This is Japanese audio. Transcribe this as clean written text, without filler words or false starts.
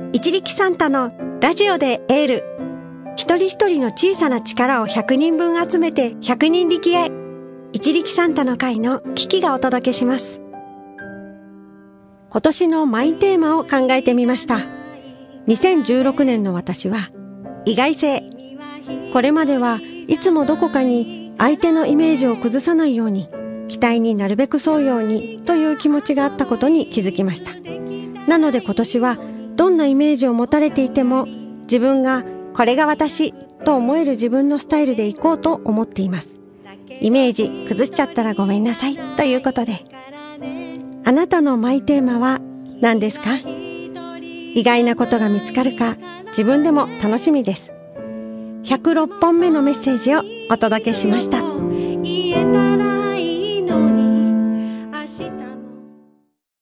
一力サンタのラジオでエール。一人一人の小さな力を100人分集めて100人力へ。一力サンタの会のキキがお届けします。今年のマイテーマを考えてみました。2016年の私は意外性。これまではいつもどこかに相手のイメージを崩さないように、期待になるべく沿うようにという気持ちがあったことに気づきました。なので今年はどんなイメージを持たれていても、自分がこれが私と思える自分のスタイルでいこうと思っています。イメージ崩しちゃったらごめんなさいということで。あなたのマイテーマは何ですか？意外なことが見つかるか、自分でも楽しみです。106本目のメッセージをお届けしました。